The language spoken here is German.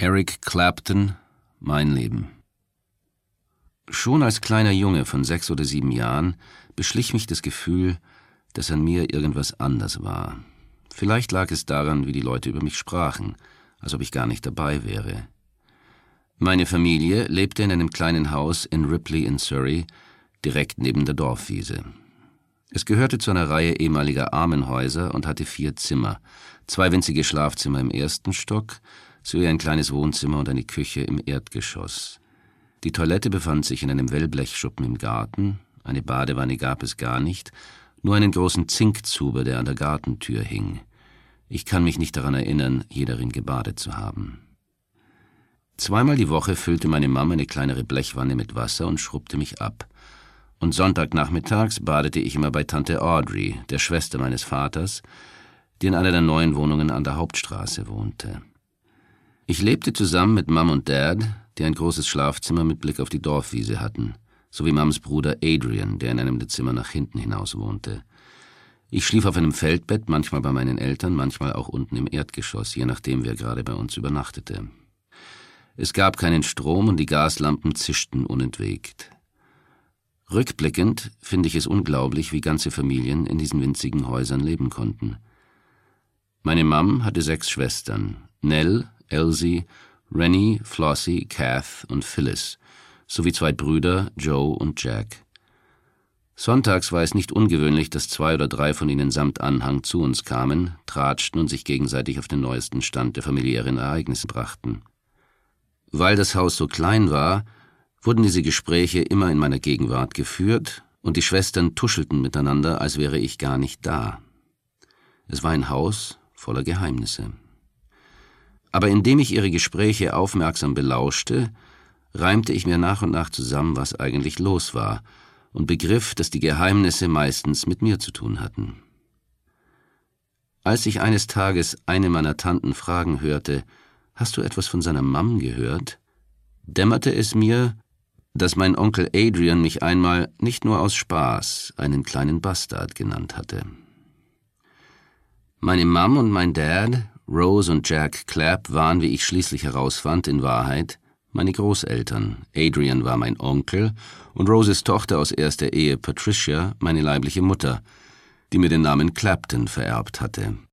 Eric Clapton, mein Leben. Schon als kleiner Junge von 6 oder 7 Jahren beschlich mich das Gefühl, dass an mir irgendwas anders war. Vielleicht lag es daran, wie die Leute über mich sprachen, als ob ich gar nicht dabei wäre. Meine Familie lebte in einem kleinen Haus in Ripley in Surrey, direkt neben der Dorfwiese. Es gehörte zu einer Reihe ehemaliger Armenhäuser und hatte 4 Zimmer, 2 winzige Schlafzimmer im ersten Stock, sowie ein kleines Wohnzimmer und eine Küche im Erdgeschoss. Die Toilette befand sich in einem Wellblechschuppen im Garten, eine Badewanne gab es gar nicht, nur einen großen Zinkzuber, der an der Gartentür hing. Ich kann mich nicht daran erinnern, je darin gebadet zu haben. Zweimal die Woche füllte meine Mama eine kleinere Blechwanne mit Wasser und schrubbte mich ab. Und Sonntagnachmittags badete ich immer bei Tante Audrey, der Schwester meines Vaters, die in einer der neuen Wohnungen an der Hauptstraße wohnte. Ich lebte zusammen mit Mom und Dad, die ein großes Schlafzimmer mit Blick auf die Dorfwiese hatten, sowie Mams Bruder Adrian, der in einem der Zimmer nach hinten hinaus wohnte. Ich schlief auf einem Feldbett, manchmal bei meinen Eltern, manchmal auch unten im Erdgeschoss, je nachdem, wer gerade bei uns übernachtete. Es gab keinen Strom und die Gaslampen zischten unentwegt. Rückblickend finde ich es unglaublich, wie ganze Familien in diesen winzigen Häusern leben konnten. Meine Mom hatte 6 Schwestern, Nell, Elsie, Rennie, Flossie, Kath und Phyllis, sowie 2 Brüder, Joe und Jack. Sonntags war es nicht ungewöhnlich, dass 2 oder 3 von ihnen samt Anhang zu uns kamen, tratschten und sich gegenseitig auf den neuesten Stand der familiären Ereignisse brachten. Weil das Haus so klein war, wurden diese Gespräche immer in meiner Gegenwart geführt und die Schwestern tuschelten miteinander, als wäre ich gar nicht da. Es war ein Haus voller Geheimnisse. Aber indem ich ihre Gespräche aufmerksam belauschte, reimte ich mir nach und nach zusammen, was eigentlich los war, und begriff, dass die Geheimnisse meistens mit mir zu tun hatten. Als ich eines Tages eine meiner Tanten fragen hörte, »Hast du etwas von seiner Mom gehört?«, dämmerte es mir, dass mein Onkel Adrian mich einmal nicht nur aus Spaß einen kleinen Bastard genannt hatte. Meine Mom und mein Dad, Rose und Jack Clapp, waren, wie ich schließlich herausfand, in Wahrheit meine Großeltern. Adrian war mein Onkel und Roses Tochter aus erster Ehe, Patricia, meine leibliche Mutter, die mir den Namen Clapton vererbt hatte.